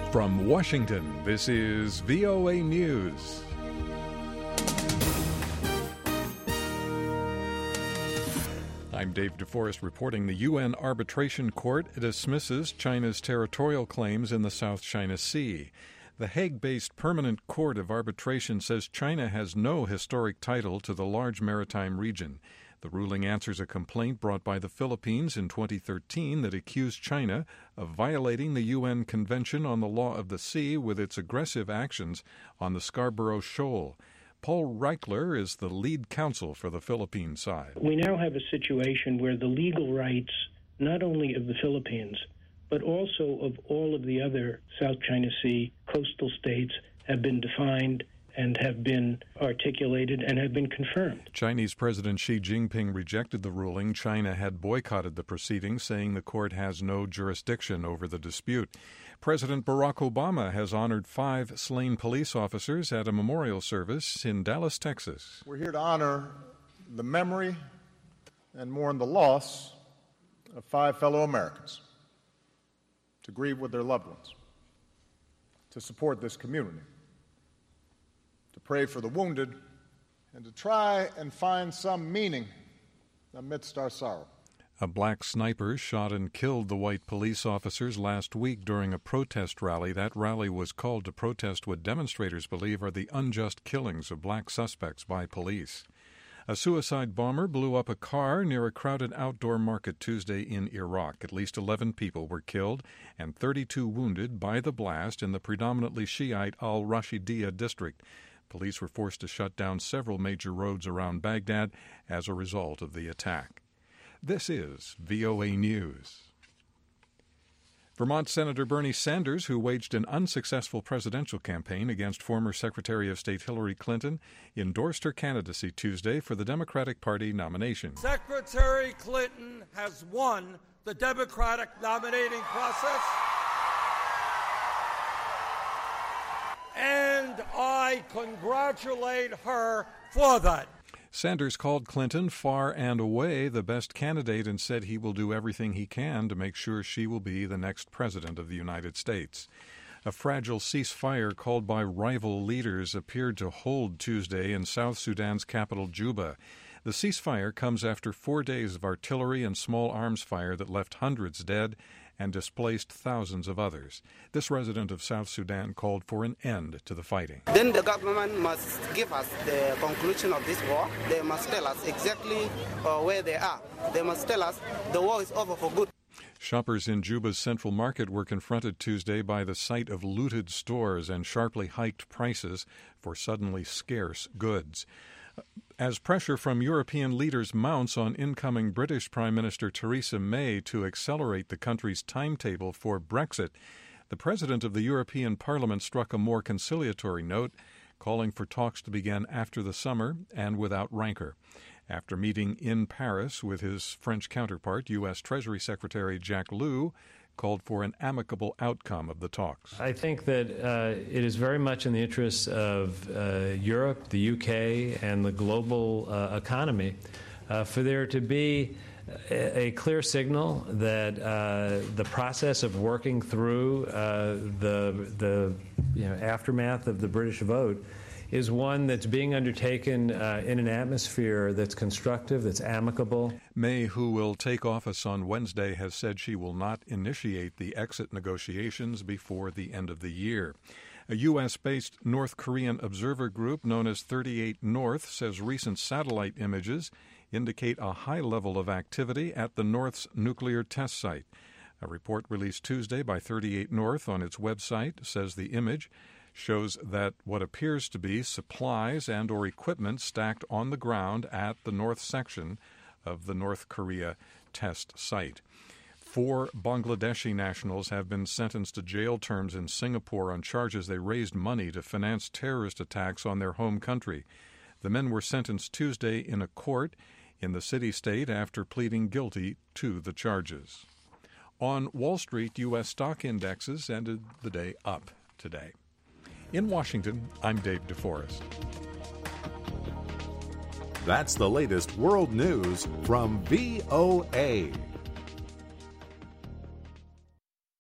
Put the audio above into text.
From Washington, this is VOA News. I'm Dave DeForest reporting the UN Arbitration Court dismisses China's territorial claims in the South China Sea. The Hague-based Permanent Court of Arbitration says China has no historic title to the large maritime region. The ruling answers a complaint brought by the Philippines in 2013 that accused China of violating the UN Convention on the Law of the Sea with its aggressive actions on the Scarborough Shoal. Paul Reichler is the lead counsel for the Philippine side. We now have a situation where the legal rights, not only of the Philippines, but also of all of the other South China Sea coastal states, have been defined and have been articulated and have been confirmed. Chinese President Xi Jinping rejected the ruling. China had boycotted the proceedings, saying the court has no jurisdiction over the dispute. President Barack Obama has honored 5 slain police officers at a memorial service in Dallas, Texas. We're here to honor the memory and mourn the loss of 5 fellow Americans, to grieve with their loved ones, to support this community, to pray for the wounded, and to try and find some meaning amidst our sorrow. A black sniper shot and killed the white police officers last week during a protest rally. That rally was called to protest what demonstrators believe are the unjust killings of black suspects by police. A suicide bomber blew up a car near a crowded outdoor market Tuesday in Iraq. At least 11 people were killed and 32 wounded by the blast in the predominantly Shiite al-Rashidiyya district. Police were forced to shut down several major roads around Baghdad as a result of the attack. This is VOA News. Vermont Senator Bernie Sanders, who waged an unsuccessful presidential campaign against former Secretary of State Hillary Clinton, endorsed her candidacy Tuesday for the Democratic Party nomination. Secretary Clinton has won the Democratic nominating process, and I congratulate her for that. Sanders called Clinton far and away the best candidate and said he will do everything he can to make sure she will be the next president of the United States. A fragile ceasefire called by rival leaders appeared to hold Tuesday in South Sudan's capital, Juba. The ceasefire comes after 4 days of artillery and small arms fire that left hundreds dead and displaced thousands of others. This resident of South Sudan called for an end to the fighting. Then the government must give us the conclusion of this war. They must tell us exactly where they are. They must tell us the war is over for good. Shoppers in Juba's central market were confronted Tuesday by the sight of looted stores and sharply hiked prices for suddenly scarce goods. As pressure from European leaders mounts on incoming British Prime Minister Theresa May to accelerate the country's timetable for Brexit, the President of the European Parliament struck a more conciliatory note, calling for talks to begin after the summer and without rancor. After meeting in Paris with his French counterpart, U.S. Treasury Secretary Jack Lew called for an amicable outcome of the talks. I think that it is very much in the interests of Europe, the UK, and the global economy for there to be a clear signal that the process of working through the aftermath of the British vote is one that's being undertaken in an atmosphere that's constructive, that's amicable. May, who will take office on Wednesday, has said she will not initiate the exit negotiations before the end of the year. A U.S.-based North Korean observer group known as 38 North says recent satellite images indicate a high level of activity at the North's nuclear test site. A report released Tuesday by 38 North on its website says the image shows that what appears to be supplies and or equipment stacked on the ground at the north section of the North Korea test site. 4 Bangladeshi nationals have been sentenced to jail terms in Singapore on charges they raised money to finance terrorist attacks on their home country. The men were sentenced Tuesday in a court in the city-state after pleading guilty to the charges. On Wall Street, U.S. stock indexes ended the day up today. In Washington, I'm Dave DeForest. That's the latest world news from VOA.